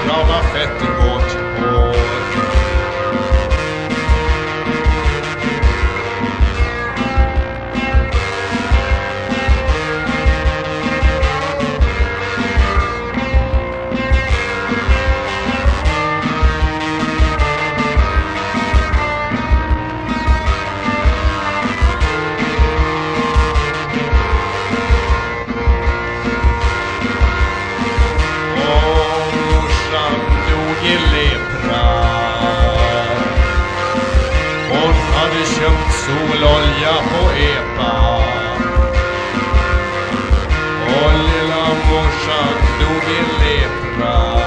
krama fett i vårt hår. Köpt sololja på EPA. Och lilla morsan dog i lepra.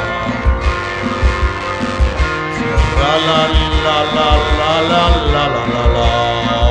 Tralalalalalalala.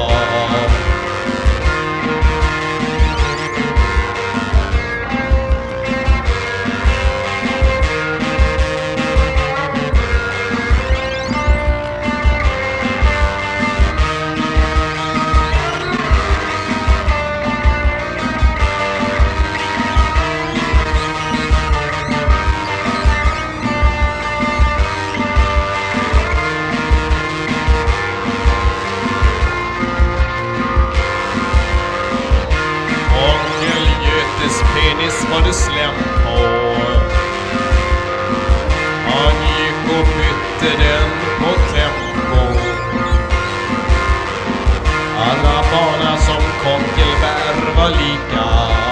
Penis var det slem på. Han gick och bytte den på tempo. Alla barna som konkelbär var lika.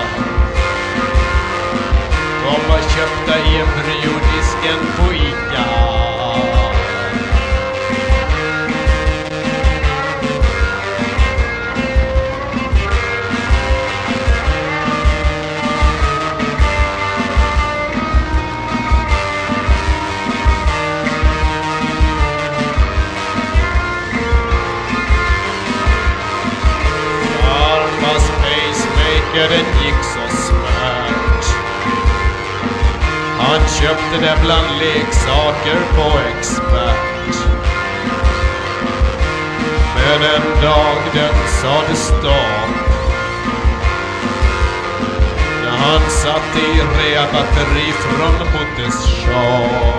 De var köpta i embryodisken på Ica. Den gick så smärt. Han köpte det bland leksaker på expert. Men en dag den sade stopp. När han satt i reabatteri från Mottes shop.